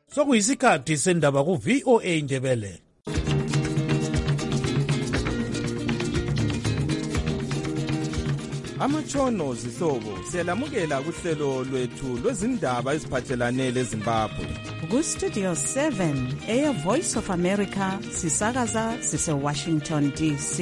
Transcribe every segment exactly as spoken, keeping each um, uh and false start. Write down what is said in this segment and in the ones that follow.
Sokuyisikhathi sendaba ku V O A Ndebele. Amatshono zihlobo siyalamukela kuhlelo lwethu lwezindaba eziphathelane leZimbabwe. Ku Studio seven, Air Voice of America, sisakaza sise Washington D C.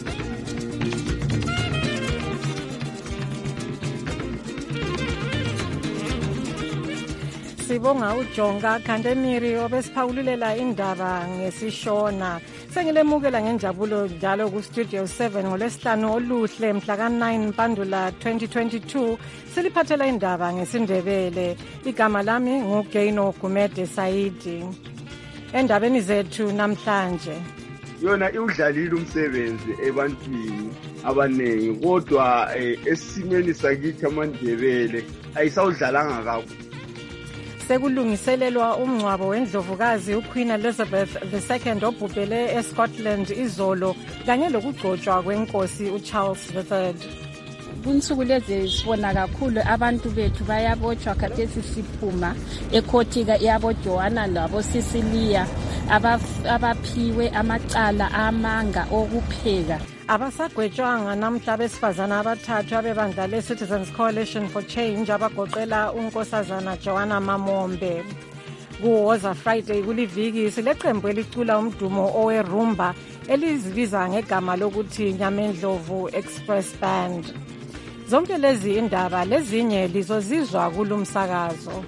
Sibonga uJonga Khandemiri obesiphawululela indaba ngesishona. Sengilemukela ngenjabulo njalo ku Studio seven ngolesihlanu oluhle mhla ka nine Mpandula twenty twenty-two siliphathela indaba ngesindebele. Igama lami nguGaino Gumede Saidi. Endabeni zethu namhlanje, yona iwudlalile umsebenzi ebantwini abanengi, kodwa esimeni sakithi amaNdebele ayisawudlalanga kakhulu. Sekulungiselelwa umngcwabo wendlovukazi uQueen Elizabeth the second obhubhele eScotland izolo kanye lokugcotshwa kwenkosi uCharles the third. Kunsuku lezi sibona kakhulu abantu bethu bayabotshwa khathesi siphuma ekhothika yabo Joanna labo Cecilia abaphiwe amacala amanga okupheka. Abasagwetshwanga namhla besifazana abathathu abebandla le-Citizens Coalition for Change abagoqela unkosazana Joanna Mamombe. Kuwoza Friday kuliviki sileqembu elicula umdumo owerumba elizibiza ngegama lokuthi Nyamendlovu Express Band. Zonke lezi indaba lezinye lizozizwa kulumsakazo.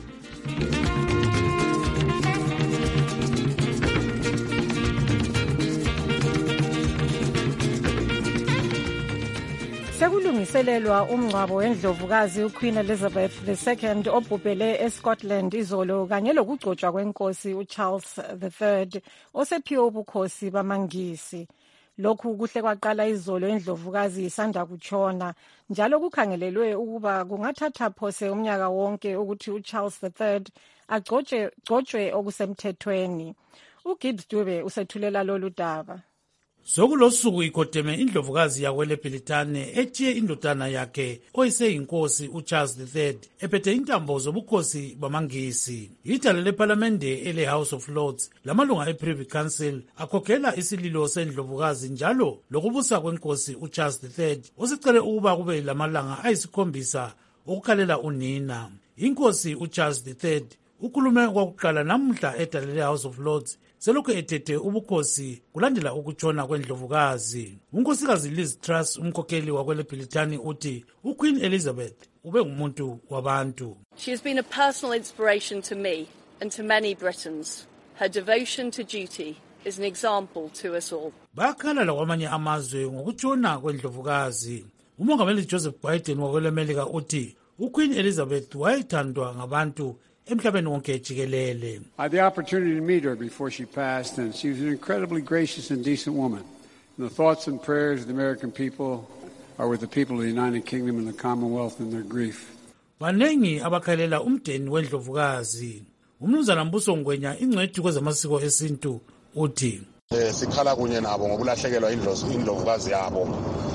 Sekulungiselelwa umngcwabo wendlovukazi uQueen Elizabeth the second obhubhele eScotland izolo kanye lokugcotshwa kwenkosi uCharles the third osephiwe ubukhosi bamaNgisi. Lokhu kuhle kwaqala izolo indlovukazi isanda kutshona, njalo kukhangelelwe ukuba kungathatha phose umnyaka wonke ukuthi uCharles the third agcotshwe gcotshwe okusemthethweni. uGibbs Dube usethulela lolu daba. Sokulosuku ikodeme indlovukazi yakwele Britane etshiye indodana yakhe oyiseyinkosi uCharles the third ephethe intambo zobukhosi bamaNgisi. Idala leParlamente ele House of Lords lamalunga ePrivy Council akhokhela isililo sendlovukazi njalo lokubusa kwenkosi uCharles the third osicele ukuba kube lamalanga ayisikhombisa ukukhalela unina. Inkosi uCharles the third ukhulume kwakuqala namhla edala leHouse of Lords selokhu ethethe ubukhosi kulandela ukutshona kwendlovukazi. Unkosikazi Liz Truss umkhokheli wakwele Britane uthi uQueen Elizabeth ube ngumuntu wabantu. She has been a personal inspiration to me and to many Britons. Her devotion to duty is an example to us all. Bakhala kwamanye amazwe ngokutshona kwendlovukazi. Umongameli Joseph Biden wakwele America uthi uQueen Elizabeth wayethandwa ngabantu emhlabeni wonke jikelele. I had the opportunity to meet her before she passed, and she was an incredibly gracious and decent woman. And the thoughts and prayers of the American people are with the people of the United Kingdom and the Commonwealth in their grief. Banengi abakhalela umdeni wendlovukazi. Umnumzana Mbuso Ngwenya ingcwethi kwezamasiko esintu uthi eh sikhala kunye nabo ngokulahlekelwa indlovukazi yabo.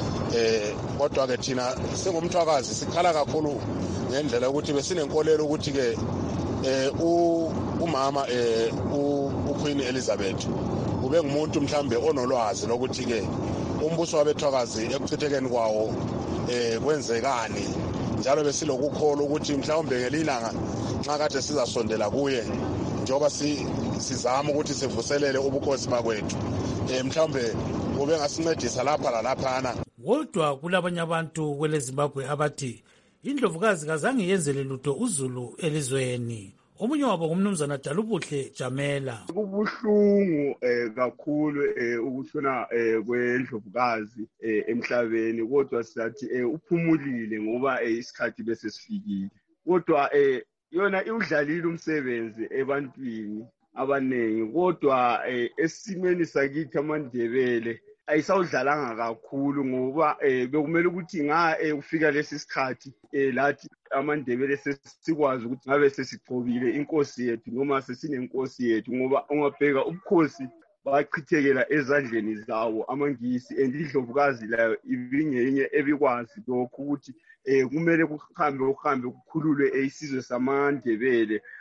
Eh kodwa ke thina singumthwakazi sikhala kakhulu ngendlela ukuthi besinenkolelo ukuthi ke eh umama eh uQueen Elizabeth ube ngumuntu mhlambe onolwazi lokuthi ke umbuso wabethwakazi ekuchithekeni kwawo eh kwenzekani, njalo besilokukholwa ukuthi mhlawumbe ngelilanga nxa kade sizasondela kuye njengoba sizama ukuthi sivuselele ubukhosi bakwethu eh mhlawumbe ube ngasincedisa lapha lalaphana. Kodwa kulabanye abantu kwele Zimbabwe abathi indlovukazi kazange yenzele lutho uZulu elizweni. Omunye wabo ngumnumzana Dalubuhle Jamela. Kubuhlungu eh kakhulu eh ukushona eh kwendlovukazi eh emhlabeni, kodwa sithi eh uphumulile ngoba eh isikhathi bese sifikile. Kodwa eh yona iwudlalile umsebenzi ebantwini abanengi, kodwa eh esimeni sakithi amaNdebele ayisawudlalanga kakhulu ngoba eh bekumele ukuthi nga ufika lesi sikhathi eh lathi amaNdebele sesikwazi ukuthi ngabe sesigcobile inkosi yethu noma sesinenkosi yethu, ngoba ungabheka ubukhosi bachithekela ezandleni zawo amaNgisi, endidlovukazi layo ibingenye ebikwazi lokho ukuthi eh kumele kuhambe uhambe kukhululwe isizwe samaNdebele.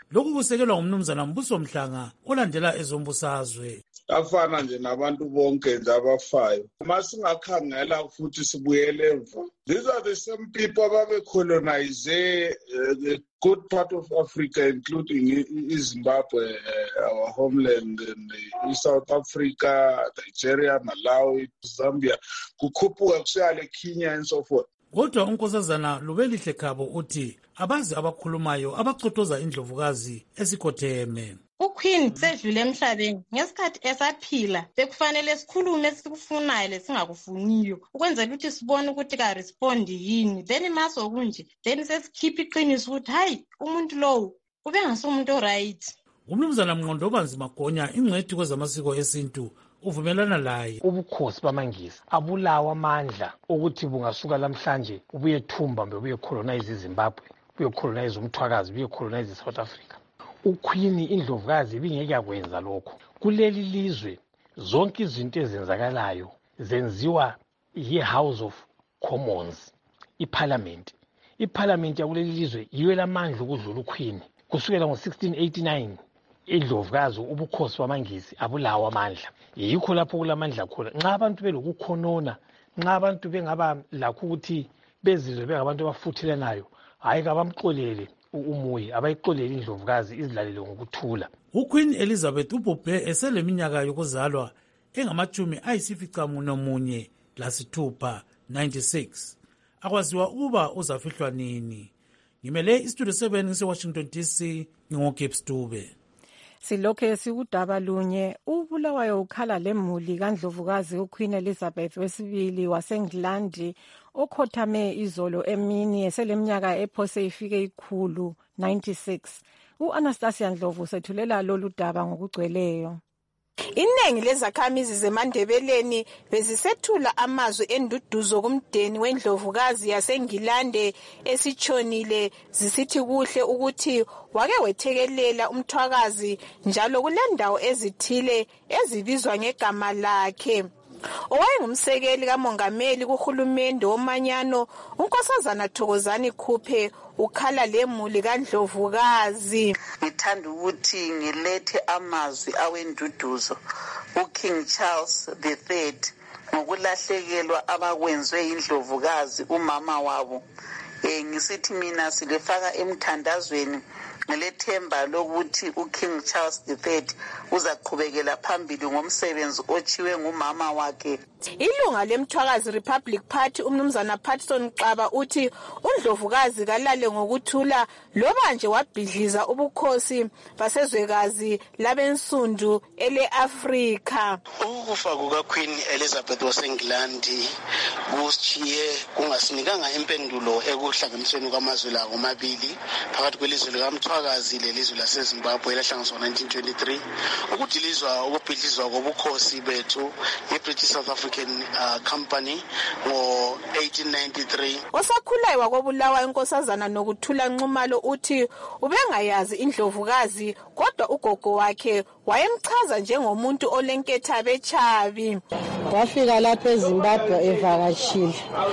lokhu kusekelwa ngumnumzana Mbuso Mhlanga olandela ezombusazwe. Afana nje nabantu bonke nje abafayo. Masingakhangela futhi sibuyele emva. These are the same people ababe colonize uh, the good part of Africa, including Zimbabwe, uh, our homeland, and uh, South Africa, Nigeria, Malawi, Zambia, kukhuphuka kusiyale Kenya and so forth. Kodwa unkosazana Lubelihle Khabo uthi abazi abakhulumayo abacotoza indlovukazi esikhotheme. uQueen sedlule emhlabeni ngesikhathi esaphila bekufanele sikhulume sikufunayo lesingakufuniyo ukwenzela ukuthi sibone ukuthi ka respond yini then maso kunje then sesikhipha iqiniso ukuthi hayi umuntu lowo ube ngasumuntu oright. Umnumzana Mnqondobanzi Magonya ingcwethi kwezamasiko esintu uvumelana laye. Ubukhosi bamaNgisi abulawa amandla ukuthi bungasuka lamhlanje ubuye thumba mbe ubuye colonize iZimbabwe, ubuye colonize umthwakazi, ubuye colonize iSouth Africa. uQueen indlovukazi ibingeke yakwenza lokho. Kuleli lizwe zonke izinto ezenzakalayo zenziwa yi-House of Commons, iParliament. iParliament yakuleli lizwe yiyo lamandla ukudlula uQueen. Kusukela ngo sixteen eighty-nine indlovukazi ubukhosi bamaNgisi abulawa amandla. Yikho lapho kulamandla khona. Nxa abantu belokukhonona, nxa abantu bengaba lakho ukuthi bezizwe bengabantu abafuthelanayo, hayi kabamxolele umuyi abayixolele indlovukazi izilalele ngokuthula. uQueen Elizabeth ubhubhe eseleminyaka yokuzalwa engamachumi ayisificamunwemunye lasithupha ninety-six. Akwaziwa ukuba uzafihlwa nini. Ngimele istudio seven ngise-Washington D C ngingoGibbs Dube. Silokhe sikudaba lunye ubulawayo ukhala lemuli kaNdlovukazi uQueen Elizabeth wesibili waseNgilandi okhothame izolo emini eseleminyaka ephose ifike ikhulu ninety-six. U-Anastasia Ndlovu sethulela lolu daba ngokugcweleyo. Iningi lezakhamizi zeMandebeleni bezisethula amazwi enduduzo kumdeni wendlovukazi yaseNgilande esitshonile zisithi kuhle ukuthi wake wethekelela umthwakazi njalo kulendawo ezithile ezibizwa ngegama lakhe. Owayengumsekeli kamongameli kuhulumende womanyano unkosazana Thokozani Khuphe ukhala lemuli kaNdlovukazi. Ngithanda ukuthi ngilethe amazwi awenduduzo uKing Charles the third ngokulahlekelwa abakwenzwe indlovukazi umama wabo. Eh ngisithi mina silefaka emthandazweni ngelethemba lokuthi uKing Charles the third uzaqhubekela phambili ngomsebenzi ochiwe ngumama wakhe. Ilunga lemthwakazi Republic Party umnumzana Patson Xaba uthi uNdlovukazi kalale ngokuthula loba nje wabhidliza ubukhosi basezwekazi labensundu ele-Afrika. Ukufa kukaQueen Elizabeth waseNgilandi kusichiye kungasinikanga impendulo ekuhlanganisweni kwamazwe lawo omabili phakathi kwelizwe likamthwakazi lelizwe laseZimbabwe elahlanganiswa nineteen twenty-three ukudilizwa ukubhidlizwa kobukhosi bethu ye-British South African uh, Company ngo eighteen ninety-three. Osakhulayo wakobulawa inkosazana nokuthula Nxumalo uthi ubengayazi indlovukazi kodwa ugogo wakhe wayemchaza njengomuntu olenketha bechabi. Wafika lapha eZimbabwe evakashile.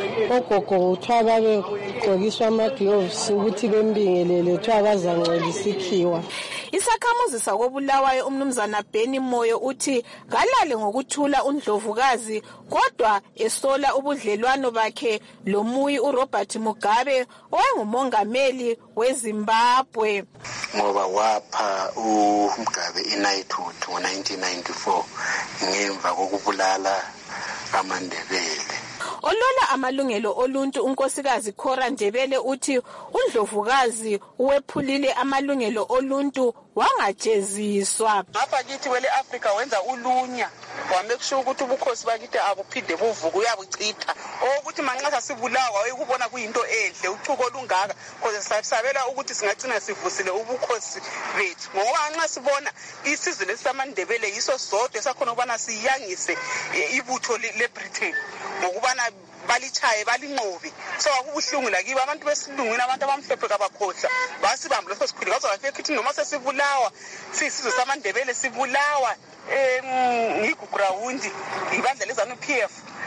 Ogogo uthiwa babegqokiswa ama-gloves ukuthi bembingelele uthiwa bazangcolisa ikhiwa. Isakhamuzi sakobulawayo umnumzana Benny Moyo uthi kalale ngokuthula uNdlovukazi kodwa esola ubudlelwano bakhe lomuyi uRobert Mugabe owayengumongameli weZimbabwe. Ngoba wapha uMugabe i-knighthood ngo nineteen ninety-four ngemva kokubulala amaNdebele. Olola amalungelo oluntu unkosikazi Cora Ndebele uthi uNdlovukazi uwephulile amalungelo oluntu wangajeziswa. Ngapha kithi kwele Africa wenza ulunya wamekusho ukuthi ubukhosi bakithi abuphinde buvuka uyabuchitha. Ukuthi manxa sibulawa wayekubona kuyinto enhle uchuko olungaka because sisabela ukuthi singagcina sivusile ubukhosi bethu. Ngoba nxa sibona isizwe lesamaNdebele yiso sodwa sakhona ukubana siyangise ibutho leBritain ngokubana balichaye balinqobi so akubuhlungu lakibo abantu besilungwini abantu abamhlophe kabakhohla basibamba leso sikhulu ngazo bafike ukuthi noma sesibulawa sisizwe samaNdebele sibulawa ngigugurawundi ibandla lezanu P F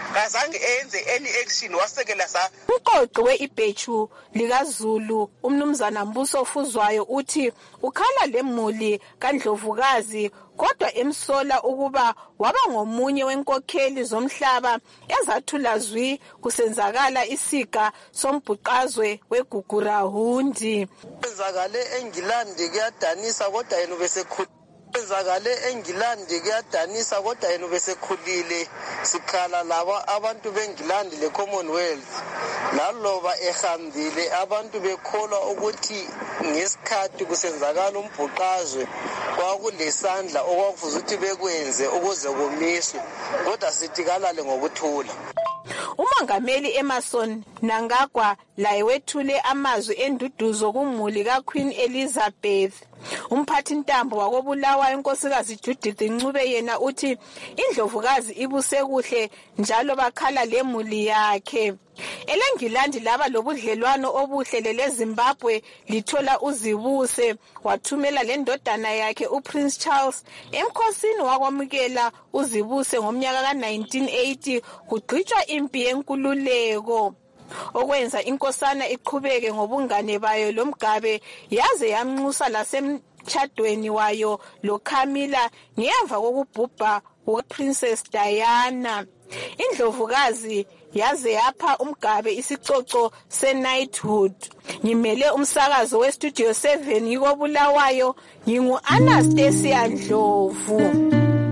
kazange enze any action wasekela sa uqoqi we-ibhechu likaZulu umnumzana Mbuso Fuzwayo uthi ukhala lemuli kaNdlovukazi kodwa emsola ukuba waba ngomunye wenkokheli zomhlaba ezathula zwi kusenzakala isiga sombhuqazwe weGugurahundi. Kwenzakale eNgilandi kuyadanisa kodwa yena ubesekhulile. Kwenzakale eNgilandi kuyadanisa kodwa yena ubesekhulile. Sikhala laba abantu beNgilandi le Commonwealth laloba ehambile abantu bekholwa ukuthi ngesikhathi kusenzakala umbhuqazwe kwakulesandla okwakufuza ukuthi bekwenze ukuze komiswe kodwa sithi kalale ngokuthula. Umongameli Emerson Mnangagwa laye wethule amazwi enduduzo kumuli kaQueen Elizabeth. Umphathi ntambo wakobulawa inkosikazi Judith Ncube yena uthi indlovukazi ibuse kuhle njalo bakhala lemuli yakhe. EleNgilandi laba lobudlelwano obuhle leZimbabwe lithola uzibuse wathumela lendodana yakhe uPrince Charles emkhosini wakwamukela uzibuse ngomnyaka ka nineteen eighty kugqitshwa impi yenkululeko. Okwenza inkosana iqhubeke ngobungane bayo loMgabe yaze yamnxusa lasemtshadweni wayo loCamilla ngemva kokubhubha uPrincess Diana. Indlovukazi yaze yapha uMgabe isicoco se-knighthood. Ngimele umsakazo we-Studio seven yikobulawayo ngingu-Anastasia Ndlovu.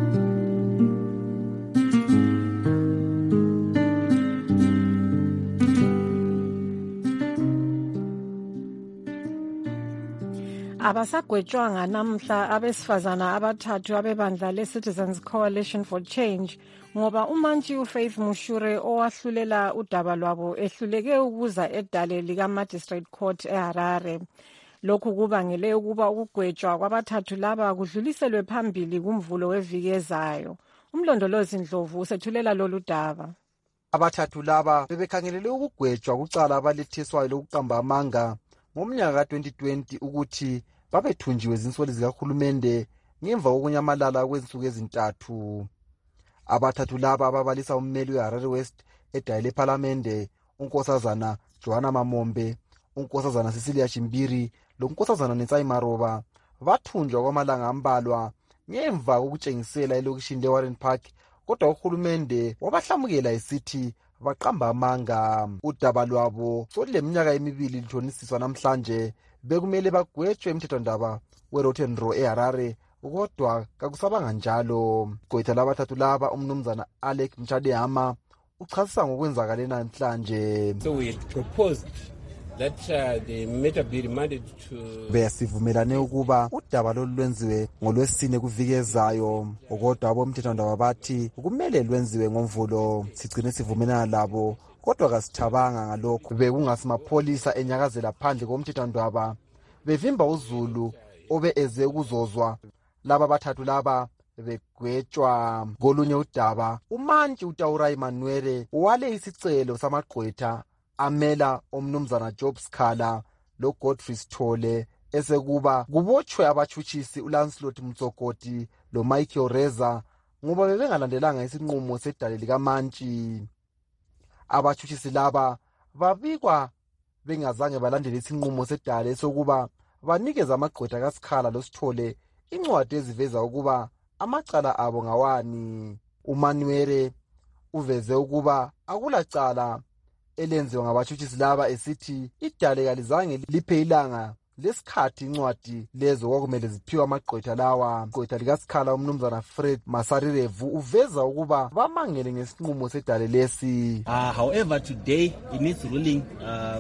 Abasagwetshwanga namhla abesifazana abathathu abebandla le-Citizens Coalition for Change ngoba umantshi uFaith Mushure owahlulela udaba lwabo ehluleke ukuza edale lika-Magistrate Court eHarare. Lokhu kubangele ukuba ukugwetshwa kwabathathu laba kudluliselwe phambili kumvulo weviki ezayo. Umlondolozi Ndlovu usethulela lolu daba. Abathathu laba bebekhangelele ukugwetshwa kucala abalethiswayo lokuqamba amanga ngomnyaka ka twenty twenty ukuthi babethunjiwe zinsoli zikahulumende ngemva kokunyamalala kwensuku ezintathu. Abathathu laba ababalisa ummeli weHarare West edale lePhalamende unkosazana Joanna Mamombe, unkosazana Cecilia Chimbiri lonkosazana Netsai Maroba bathunjwa kwamalanga ambalwa ngemva kokutshengisela elokishini leWarren Park kodwa uhulumende wabahlamukela esithi baqamba amanga. Udaba lwabo soluleminyaka emibili lithonisiswa namhlanje bekumele bagwetshwe emthethwandaba weRotten Row eHarare kodwa kakusabanga njalo. Igqwetha labathathu laba umnumzana Alec Mchadehama uchasisa ngokwenzakale namhlanje. So we proposed that uh, the matter be remanded to besivumelane ukuba udaba lolu lwenziwe ngolwesine kuvikezayo kodwa abomthethwandaba bathi kumele lwenziwe ngomvulo. Sigcine sivumelana labo kodwa kasithabanga ngalokho. Bekungasimapholisa enyakazela phandle komthethwandaba bevimba uZulu obe eze ukuzozwa laba bathathu laba begwetshwa. Kolunye udaba umantshi uTaurai Manuele wale isicelo samagqwetha amela omnumzana Job Skhala lo Godfrey Sithole esekuba kubotshwe abatshutshisi uLancelot Mtsokoti lo Michael Reza ngoba bebengalandelanga isinqumo sedale likamantshi. Abatshutshisi laba babikwa bengazange balandele isinqumo sedale sokuba banikeza amagqwetha kaSkhala lo Sithole incwadi eziveza ukuba amacala abo ngawani. uManuele uveze ukuba akulacala elenziwa ngabatshutshisi laba esithi idale kalizange liphe ilanga lesikhathi incwadi lezo kwakumele ziphiwe amagqwetha lawa. Igqwetha likaSkhala umnumzana Fred Masarirevu uveza ukuba bamangele ngesinqumo sedale lesi. Uh, however, today in its ruling, uh,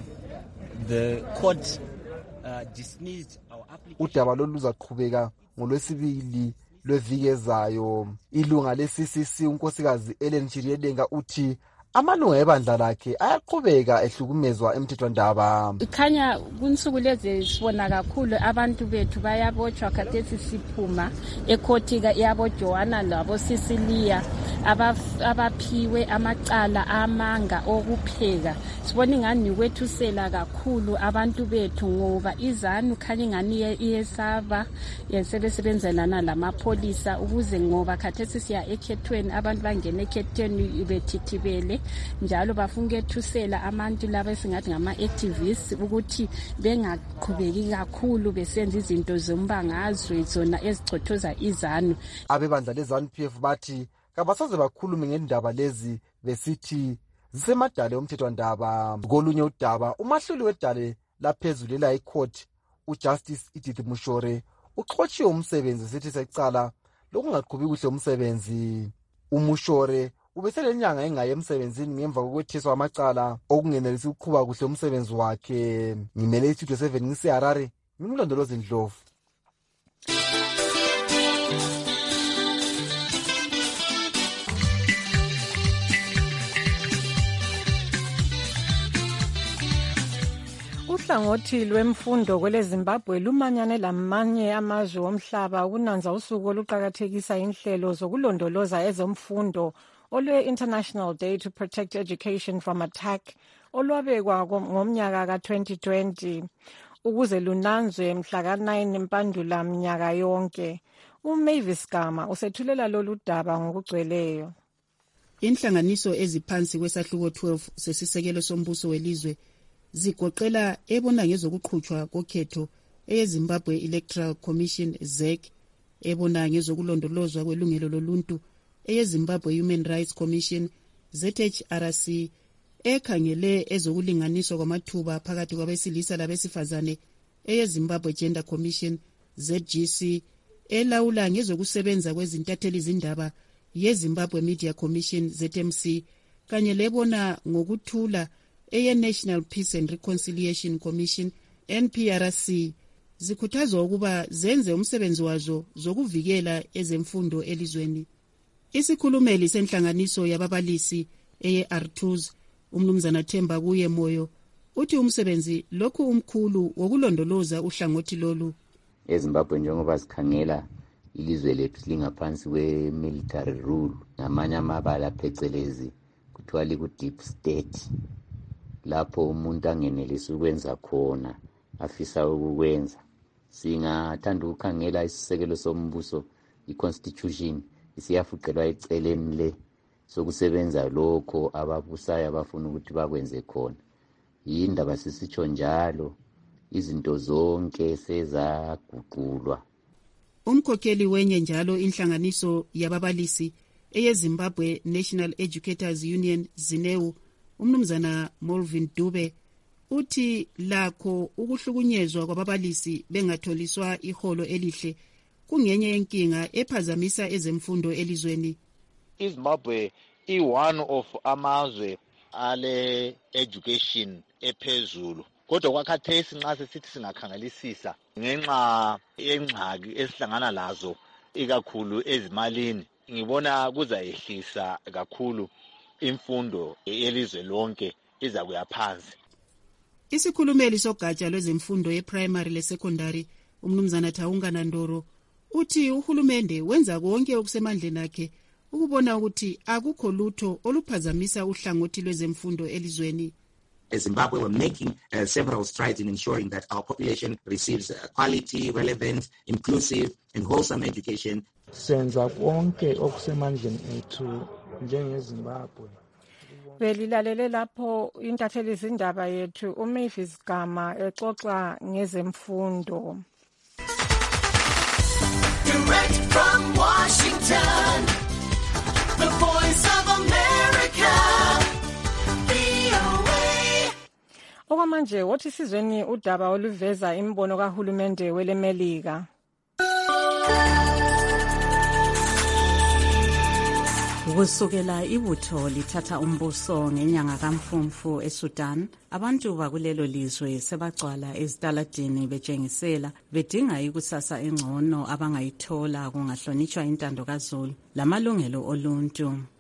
the court uh, dismissed our application. Udaba lolu luzaqhubeka ngolwesibili lweviki ezayo. Ilunga le-C C C unkosikazi Ellen Chiriedenga uthi amalunga ebandla lakhe ayaqhubeka ehlukumezwa emthethwandaba. Ikhanya kunsuku lezi sibona kakhulu abantu bethu bayabotshwa khathesi siphuma ekhoti yabo Joanna labo Cecilia abaphiwe amacala amanga okupheka. Sibona ingani kwethusela kakhulu abantu bethu ngoba izanu khanya ingani iyesaba yesebenzelana lamapholisa ukuze ngoba khathesi siya ekhethweni abantu bangena ekhethweni bethithibele njalo bafuna ukwethusela abantu laba esingathi ngama activists ukuthi bengaqhubeki kakhulu besenza izinto zombangazwe zona ezichothoza izanu. Abebandla lezanu P F bathi kabasaze bakhulume ngendaba lezi besithi zisemadale omthethwandaba. Kolunye udaba umahluli wedale laphezulu la icourt uJustice Edith Mushore uxhotshiwe umsebenzi sithi secala lokungaqhubi kuhle umsebenzi. Umushore ubeselenyanga engaye emsebenzini ngemva kokwethiswa amacala okungenelisi ukuqhuba kuhle umsebenzi wakhe. Ngimele istudio seven ngiseHarare, ngimlondolozi Ndlovu. Uhlangothi lwemfundo kwele Zimbabwe lumanyane lamanye amazwe omhlaba ukunanza usuku oluqakathekisa inhlelo zokulondoloza ezomfundo olwe-International Day to Protect Education from Attack olwabekwa ngomnyaka ka twenty twenty ukuze lunanzwe mhla ka nine Mpandula mnyaka yonke. uMavis Gama usethulela lolu daba ngokugcweleyo. Inhlanganiso eziphansi kwesahluko twelve sesisekelo sombuso welizwe zigoqela ebona ngezokuqhutshwa kokhetho eyeZimbabwe Electoral Commission Z E C, ebona ngezokulondolozwa kwelungelo loluntu eyeZimbabwe Human Rights Commission Z H R C, ekhangele ezokulinganiswa kwamathuba phakathi kwabesilisa labesifazane eyeZimbabwe Gender Commission Z G C, elawula ngezokusebenza kwezintatheli zindaba yeZimbabwe Media Commission Z M C, kanye lebona ngokuthula eye-National Peace and Reconciliation Commission N P R C, zikhuthazwa ukuba zenze umsebenzi wazo zokuvikela ezemfundo elizweni. Isikhulumeli senhlanganiso yababalisi eye-R two S, umnumzana Themba kuye Moyo, uthi umsebenzi lokhu umkhulu wokulondoloza uhlangothi lolu. EZimbabwe njengoba sikhangela ilizwe lethu lingaphansi kwe-military rule, ngamanye amabala phecelezi kuthiwa liku-deep state, lapho umuntu angenelisi ukwenza khona afisa ukukwenza. Singathanda ukukhangela isisekelo sombuso, i-constitution, isiyafuqelwa eceleni le sokusebenza lokho ababusayo abafuna ukuthi bakwenze khona. Yindaba sisitsho njalo, izinto zonke sezaguqulwa. Umkhokheli wenye njalo inhlanganiso yababalisi eyeZimbabwe National Educators Union ZINEU, umnumzana Molvin Dube, uthi lakho ukuhlukunyezwa kwababalisi bengatholiswa iholo elihle kungenye yenkinga ephazamisa ezemfundo elizweni. iZimbabwe i one of amazwe ale education ephezulu, kodwa kwakhathesi nxa sesithi singakhangelisisa ngenxa yengxaki esihlangana lazo ikakhulu ezimalini, ngibona kuzayehlisa kakhulu imfundo yelizwe lonke iza kuya phansi. Isikhulumeli sogatsha lwezemfundo ye-primary le-secondary, umnumzana Thaunga Nandoro, uthi uhulumende wenza konke okusemandleni akhe ukubona ukuthi akukho lutho oluphazamisa uhlangothi lwezemfundo elizweni. As Zimbabwe, we're making uh, several strides in ensuring that our population receives uh, quality, relevant, inclusive and wholesome education. Senza konke okusemandleni ethu njengeZimbabwe. Belilalele lapho intatheli izindaba yethu uMavis Gama exoxa ngezemfundo. Direct from Washington, the Voice of America, V O A. Okwamanje wothi sizweni udaba oluveza imbono kahulumende welemelika. Kusukela ibutho lithatha umbuso ngenyanga kaMfumfu eSudan, abantu bakulelo lizwe sebagcwala ezitaladini betshengisela bedinga ikusasa engcono abangayithola kungahlonitshwa intando kaZulu lamalungelo oluntu.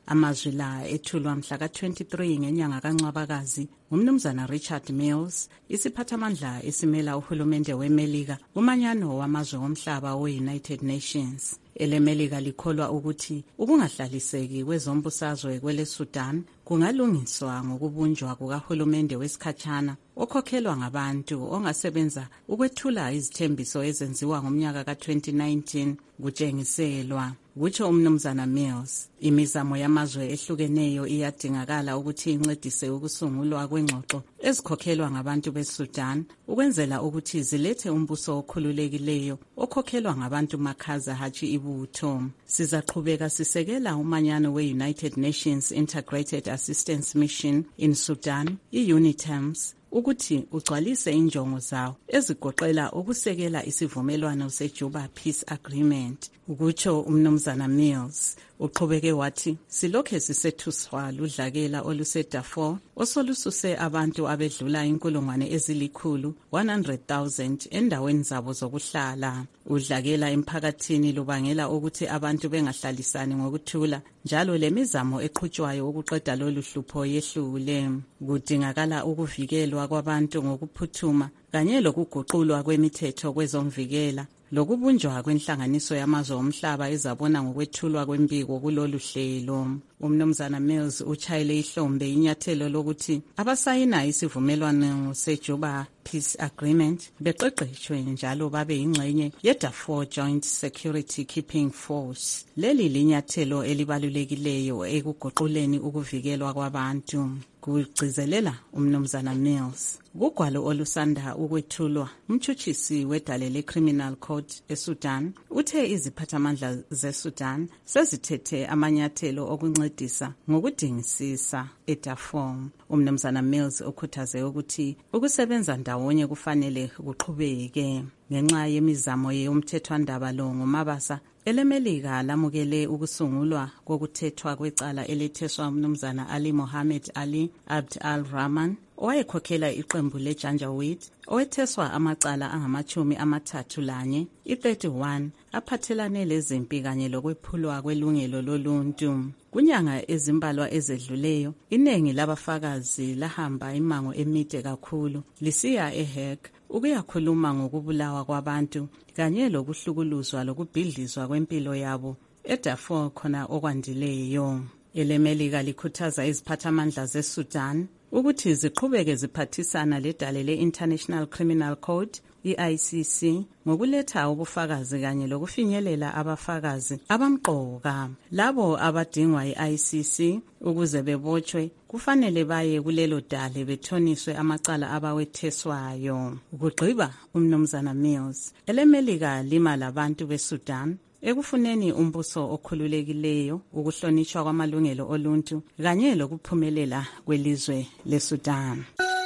Amazwi la ethulwa mhla ka-twenty-three ngenyanga kaNcwabakazi ngumnumzana Richard Mills, isiphathamandla esimela uhulumende weMelika kumanyano wamazwe omhlaba we-United Nations. EleMelika likholwa ukuthi ukungahlaliseki kwezombusazwe kwele Sudan kungalungiswa ngokubunjwa kukahulumende wesikhatshana okhokhelwa ngabantu ongasebenza ukwethula izithembiso ezenziwa ngomnyaka ka-twenty nineteen kutshengiselwa. Kutsho umnumzana Mills, imizamo yamazwe ehlukeneyo iyadingakala ukuthi incedise ukusungulwa kwengxoxo ezikhokhelwa ngabantu beSudan ukwenzela ukuthi zilethe umbuso okhululekileyo okhokhelwa ngabantu makhaza hatshi ibutho. Sizaqhubeka sisekela umanyano we-United Nations Integrated Assistance Mission in Sudan, i-UNITAMS, ukuthi ugcwalise injongo zawo ezigoqela ukusekela isivumelwano seJuba Peace Agreement. Ukutsho umnumzana Mills, uqhubeke wathi silokhe sisethuswa ludlakela oluseDarfur osolususe abantu abedlula inkulungwane ezilikhulu one hundred thousand endaweni zabo zokuhlala. Udlakela emphakathini lubangela ukuthi abantu bengahlalisani ngokuthula, njalo lemizamo eqhutshwayo ukuqeda lolu hlupho yehlule. Kudingakala ukuvikelwa kwabantu ngokuphuthuma kanye lokuguqulwa kwemithetho kwezomvikela lokubunjwa kwenhlanganiso yamazwe omhlaba ezabona ngokwethulwa kwempiko kulolu hlelo. Umnumzana Mills uchayele ihlombe inyathelo lokuthi abasayina isivumelwano seJuba Peace Agreement beqeqeshwe njalo babe yingxenye yeDarfur Joint Security Keeping Force. Leli linyathelo elibalulekileyo ekuguquleni ukuvikelwa kwabantu. Kugcizelela umnumzana Mills. Kugwalo olusanda ukwethulwa, umtshutshisi wedale le-Criminal Code eSudan uthe iziphathamandla zeSudan sezithethe amanyathelo okuncedisa ngokudingisisa eDarfur. Umnumzana Mills ukhuthaze ukuthi ukusebenza ndawonye kufanele kuqhubeke. Ngenxa yemizamo yomthethwandaba lo ngomabasa, eleMelika lamukele ukusungulwa kokuthethwa kwecala eletheswa umnumzana Ali Mohammed Ali Abd al-Rahman owayekhokhela iqembu leJanjaweed, owetheswa amacala angamachumi amathathu lanye, i-thirty-one aphathelane lezimpi kanye lokwephulwa kwelungelo loluntu. Kunyanga ezimbalwa ezedluleyo, iningi labafakazi lahamba imango emide kakhulu lisiya eHague ukuyakhuluma ngokubulawa kwabantu kanye lokuhlukuluzwa lokubhidlizwa kwempilo yabo eDarfur khona okwandileyo. EleMelika likhuthaza iziphathamandla zeSudan ukuthi ziqhubeke ziphathisana ledale le-International Criminal Code, i-I C C, ngokuletha ubufakazi kanye lokufinyelela abafakazi abamqoka. Labo abadingwa i-I C C ukuze bebotshwe kufanele baye kulelo dale bethoniswe amacala abawetheswayo. Ukugqiba umnumzana Mills, eleMelika lima labantu beSudan ekufuneni umbuso okhululekileyo, ukuhlonishwa kwamalungelo oluntu kanye lokuphumelela kwelizwe leSudan.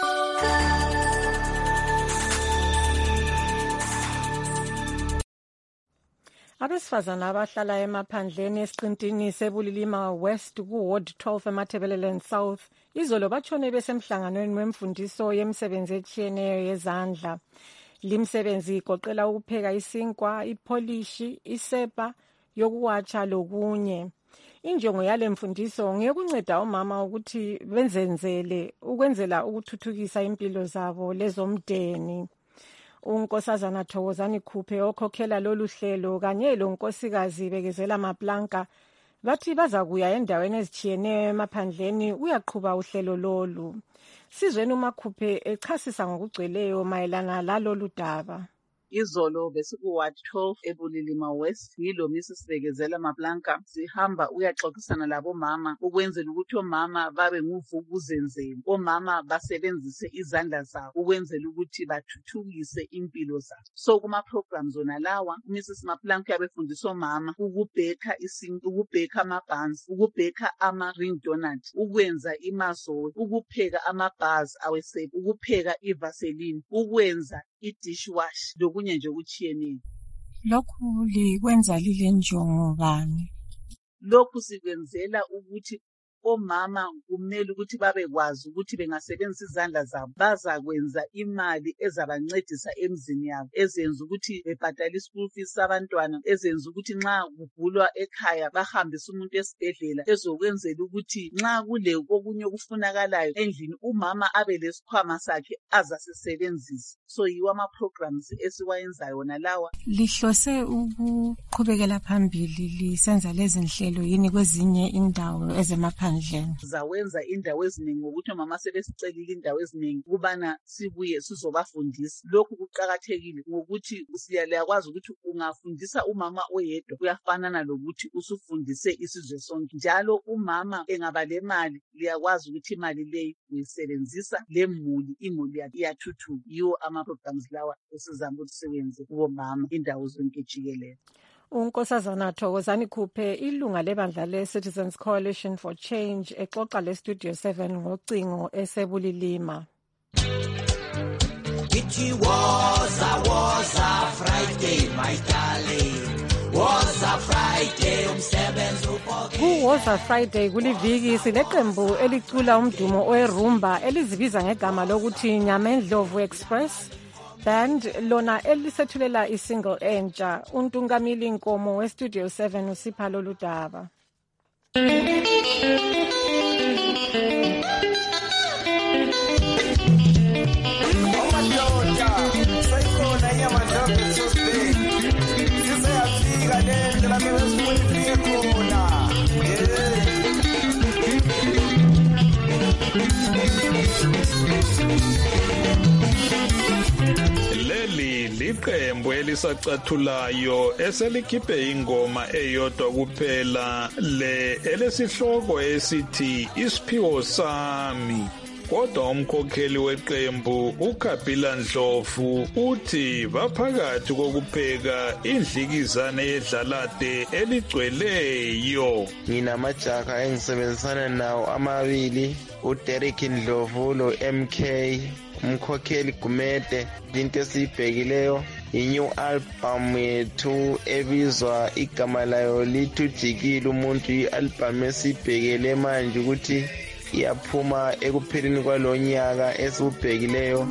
Abesifazana abahlala emaphandleni esiqintini sebulilima West ku-Ward twelve eMatabeleland South izolo batshone besemhlanganweni wemfundiso yemisebenzi etshiyeneyo yezandla. Limsebenzi igoqela ukupheka isinkwa, ipolishi, isepa yokuwatsha lokunye. Injongo yale mfundiso ngekunceda omama ukuthi benzenzele ukwenzela ukuthuthukisa impilo zabo lezomndeni. Unkosazana Thokozani Khuphe okhokhela lolu hlelo kanye lonkosikazi Bekezela Maplanka bathi bazakuya endaweni ezitshiyeneyo emaphandleni uyaqhuba uhlelo lolu. Sizweni uMakhuphe echasisa ngokugcweleyo mayelana lalolu daba. Izolo besiku-Ward twelve eBulilima West, yilo Missus Bekezela Maplanka sihamba uyaxoxisana labomama ukwenzela ukuthi omama babe nguvukuzenzele, omama basebenzise izandla zabo ukwenzela ukuthi bathuthukise impilo zabo. So kuma-programs wona lawa Missus Maplanka yabefundisa omama ukubheka isintu, ukubheka amabhansi, ukubheka ama-ring donut, ukwenza imazola, ukupheka amabhazi awesepa, ukupheka ivaseline, ukwenza i-dishwash lokunye nje okutshiyeneyo. Lokhu likwenza lile njongo bani? Lokhu sikwenzela ukuthi omama kumele ukuthi babekwazi ukuthi bengasebenzisa izandla zabo bazakwenza imali ezabancedisa emzini yabo, ezenza ukuthi bebhadale ischool fees sabantwana, ezenza ukuthi nxa kugulwa ekhaya bahambise umuntu esibhedlela, ezokwenzela ukuthi nxa kule okunye okufunakalayo endlini umama abe lesikhwama sakhe azasisebenzisa. So yiwo ama-programs esiwayenzayo wona lawa. Lihlose ukuqhubekela phambili lisenza lezi nhlelo yini kwezinye indawo ezemaphandleni? Zawenza indawo eziningi ngokuthi omama sebesicelile indawo eziningi ukubana sibuye sizobafundisa. Lokhu kuqakathekile ngokuthi siyakwazi ukuthi ungafundisa umama oyedwa kuyafanana lokuthi usufundise isizwe sonke. Njalo umama engaba le mali liyakwazi ukuthi imali leyi uyisebenzisa lemuli, imuli iyathuthuka. Yiwo ama-programs lawa esizama ukuthi siwenze kubomama indawo zonke jikelele. uNkosazana Thokozani Khuphe, ilunga lebandla le-Citizens Coalition for Change, exoxa le-Studio seven ngocingo esebulilima. It was a, was a Friday, my darling. Was a Friday, umsebenzi uphokile. Ku was a Friday kuliviki sileqembu elicula umdumo oerumba elizibiza ngegama lokuthi Nyamendlovu Express band, lona elisethulela isingle entsha. uNtungamili Nkomo we-Studio seven usipha lolu daba. Leli liqembu elisacathulayo eselikhiphe ingoma eyodwa kuphela, le elesihloko esithi Isiphiwo Sami. Kodwa umkhokheli weqembu uKhabila Ndlovu uthi baphakathi kokupheka indlikizane yedlalade eligcweleyo. Nginamajaha engisebenzisana nawo amabili, uDerek Ndlovu lo M K, umkhokheli Gumede. Into esiyibhekileyo i-new album yethu ebizwa igama layo lithi Ujikile Umuntu, i-album esiyibhekele manje ukuthi iyaphuma ekupheleni kwalonyaka esiubhekileyo.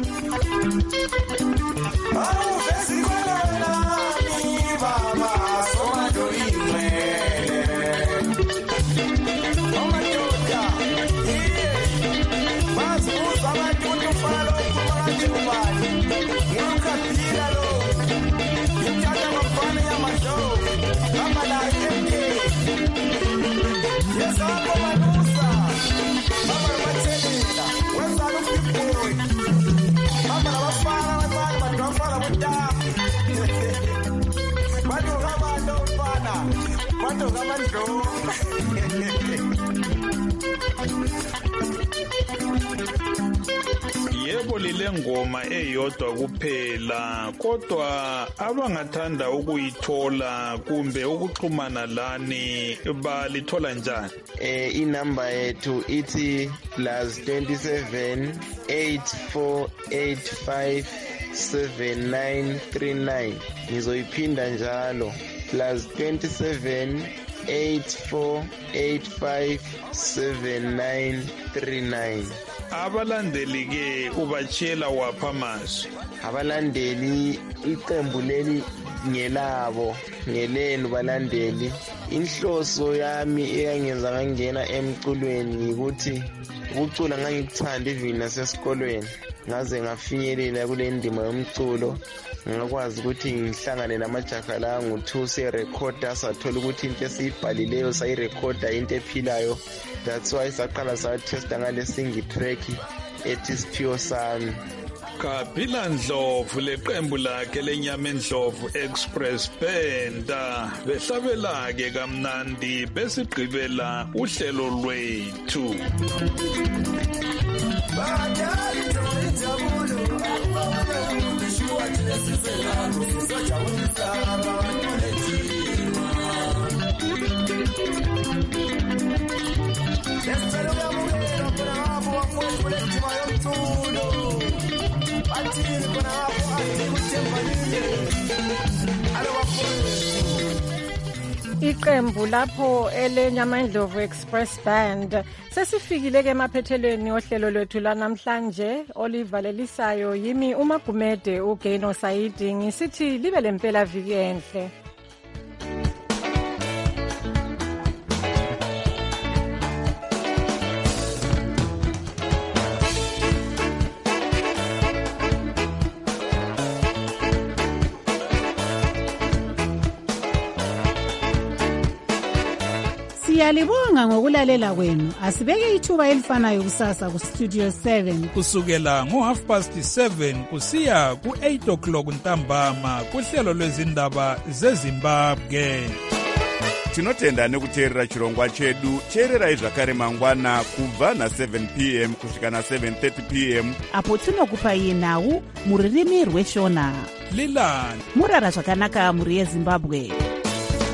Yebo, lile ngoma eyodwa kuphela, kodwa abangathanda ukuyithola kumbe ukuxhumana lani balithola njani? Eh inamba yethu ithi plus twenty-seven eight four eight five seven nine three nine. Ngizoyiphinda njalo, plus twenty-seven eight four eight five seven nine three nine. Abalandeli ke ubachela wapha amazwi? Abalandeli iqembu leli ngelabo, ngelenu balandeli. Inhloso yami eyangenza ngangena emculweni ukuthi ukucula ngangikuthanda even nasesikolweni, ngaze ngafinyelela kule ndima yomculo. Ngakwazi ukuthi ngihlangane namajaha la ngu-two se-recorder, sathola ukuthi into esiyibhalileyo sayirecorda into ephilayo. That's why saqala sa-testa ngale single track ethi Isiphiwo Sami. Khabila Ndlovu leqembu lakhe leNyamendlovu Express Band behlabela ke kamnandi besigqibela uhlelo lwethu. Iqembu lapho eleNyamandlovu Express Band sesifikile ke emaphethelweni ohlelo lwethu lanamhlanje olivalelisayo yimi uMagumede uGeno Saidi ngisithi libe lempela viki enhle. Siyalibonga ngokulalela kwenu. Asibeke ithuba elifanayo kusasa ku Studio seven kusukela ngo half past seven kusiya ku eight o'clock ntambama kuhlelo lwezindaba zeZimbabwe. Tinotenda nekuteerera chirongwa chedu. Teererai zvakare mangwana kubva na seven p m kusvika na seven thirty p m apo tinokupai nhau muririmi rweshona. Lilani murara zvakanaka muri yeZimbabwe.